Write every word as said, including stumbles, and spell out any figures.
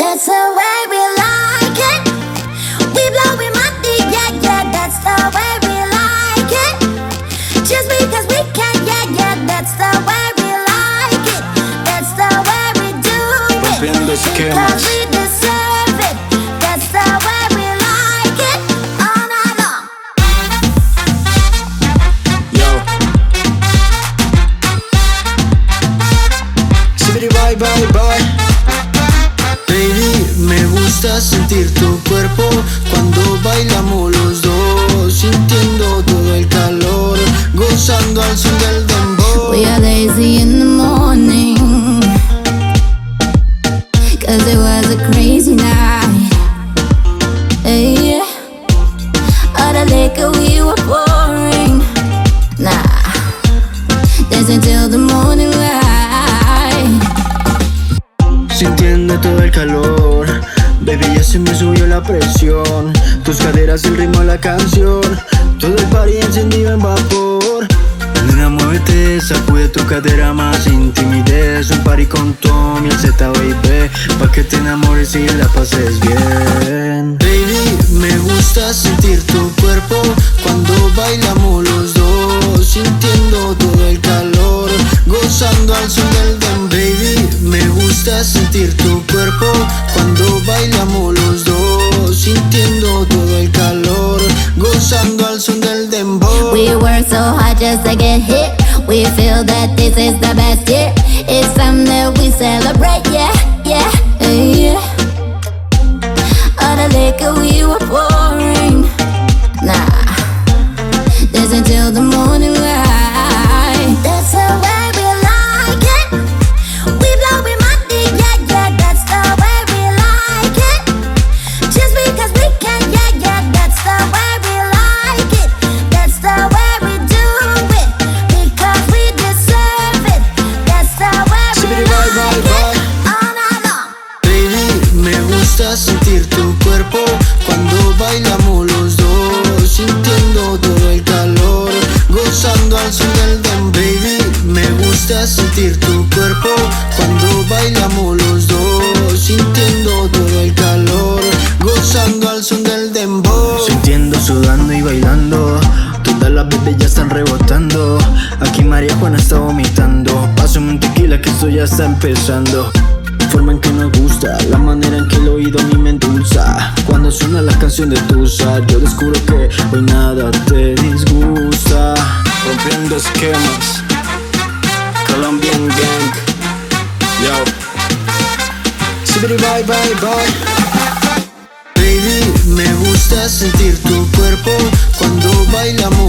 That's the way we like it. We blowing money, yeah, yeah. That's the way we like it. Just because we can, yeah, yeah. That's the way we like it. That's the way we do it. Rompiendo esquemas. Because we deserve it. That's the way we like it. All night long. Yo. Sibiri bye bye bye. Baby, me gusta sentir tu cuerpo cuando bailamos los dos, sintiendo todo el calor, gozando al son del dembow. We are lazy in the morning, cause it was a crazy night. Hey, all the liquor we were pouring. Nah, dancing till the morning light. Sintiendo todo el calor, baby, ya se me subió la presión. Tus caderas, el ritmo de la canción, todo el party encendido en vapor. Nena, muévete, sacude tu cadera más sin timidez. Un party con Tom y el Z, baby, pa' que te enamores y la pases bien. Baby, me gusta sentir tu cuerpo cuando bailamos los dos, sintiendo todo el calor, gozando al son del dem. Baby, me gusta sentir tu cuerpo cuando bailamos los dos, sintiendo todo el calor, gozando al son del dembow. We work so hard just to get hit. We feel that this is the best year. It's time that we celebrate, yeah, yeah, yeah. All the liquor we were pouring. Nah, dancing till the morning light. That's the way we like it. We blowing money, yeah, yeah. That's the way we like it. Just because we can, yeah, yeah. That's the way we like it. That's the way we do it. Because we deserve it. That's the way we Sibiri bye bye like bye. it. All night long. Baby, me gusta sentir tu cuerpo cuando bailamos los dos, sintiendo todo el calor, gozando al son del dem. Baby, me gusta sentir tu cuerpo cuando bailamos los dos, sintiendo todo el calor, gozando al son del dembow. Sintiendo, sudando y bailando, todas las bebés ya están rebotando. Aquí María Juana está vomitando. Pásame un tequila que esto ya está empezando. Forma en que nos gusta, la manera en que el oído a mí me endulza. Cuando suena la canción de Tusa, yo descubro que hoy nada te disgusta. Rompiendo esquemas. Colombian Gang. Yo. Sibiri bye bye bye. Baby, me gusta sentir tu cuerpo cuando bailamos